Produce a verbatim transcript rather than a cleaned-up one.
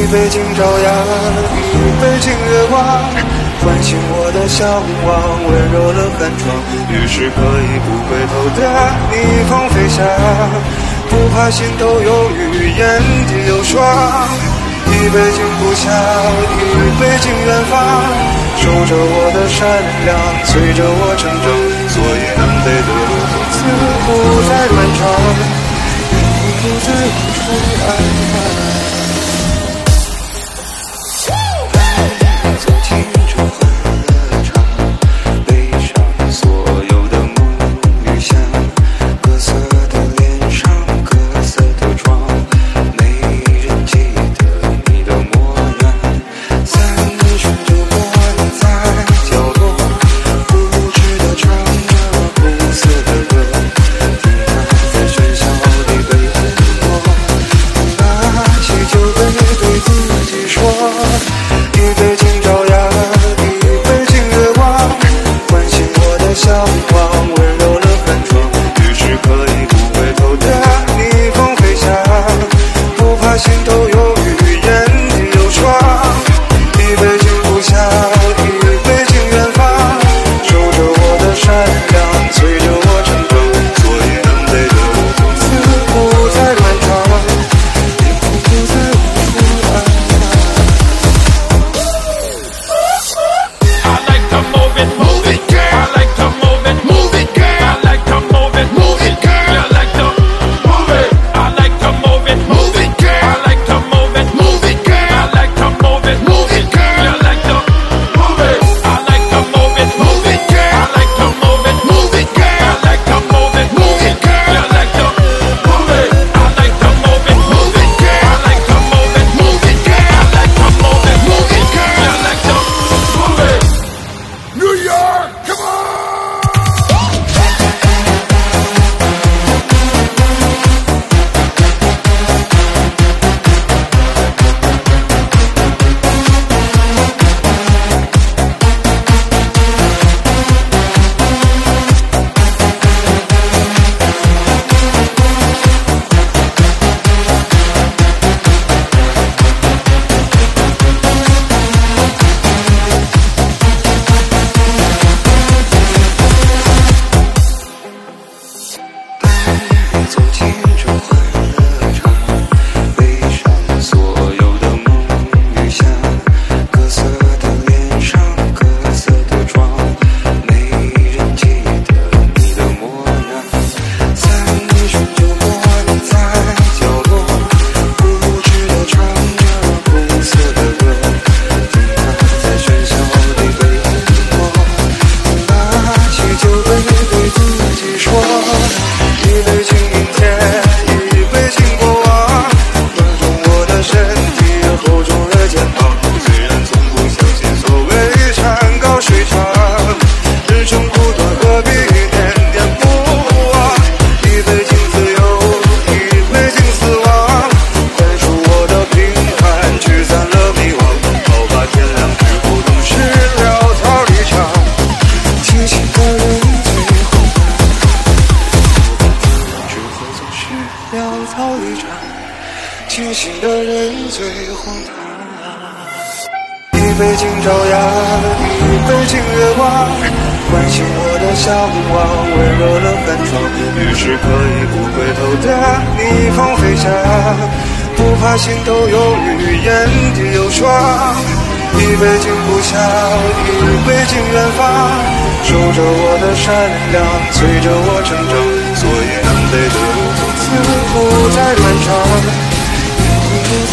杯敬朝阳，一杯敬月光，唤醒我的向往，温柔了寒窗。于是可以不回头的逆风飞翔，不怕心头有雨，眼底有霜。一杯敬故乡，一杯敬远方，守着我的善良，催着我成长。所以南北的路从此不再漫长，云不再无处安放。走进这欢乐场，背上所有的梦与想，各色的脸上，各色的妆，没人记得你的模样。三巡酒馆在角落，不知的唱着红色的歌，听它在喧嚣里被淹没。拿起酒杯对自己说，一杯敬朝阳，一杯敬月光，唤醒我的向往，温柔了寒窗。于是可以不回头的逆风飞翔，不怕心头有雨，眼底有霜。一杯敬故乡，一杯敬远方，守着我的善良，催着我成长。所以南北的路从此不再漫长，天空不再无处安放。 I like to move it, move it, girl. I like to move it, move it, girl. I like to move it, move it, girl. I like to move it. I like to move it, move it, girl. I like to move it, move it, girl. I like to move it, move it, girl. I like to move it. I like to move it, move it, girl. I like to move it, move it, girl. I like to move it, move it, girl. I like to move it. I like to move it, move it, girl. I like to move it, move it, girl. I like to move it, move it, girl. I like to move it. New York, come on! 走进这欢乐场，背上所有的梦与想，各色的脸上，各色的妆，没人记得你的模样。三巡酒馆在角落，不知的唱着红色的歌，听它在喧嚣里被淹没。拿起酒杯对自己说，一杯敬明天，一杯敬过往，稳重我的身体，厚重了肩膀。虽然从不相信所谓山高水长，人生苦短，何必念念不忘？一杯敬自由，一杯敬死亡，宽恕我的平凡，驱散了迷惘。好吧，天亮之后总是潦草离场，清醒的人最荒唐。之后总是潦草离场，清醒的人最荒唐。一杯敬朝阳，一杯敬月光，唤醒我的向往，温柔了寒窗。于是可以不回头的逆风飞翔，不怕心头有雨，眼底有霜。一杯敬故乡，一杯敬远方，守着我的善良，催着我成长。所以南北的路从此不再漫长，天空不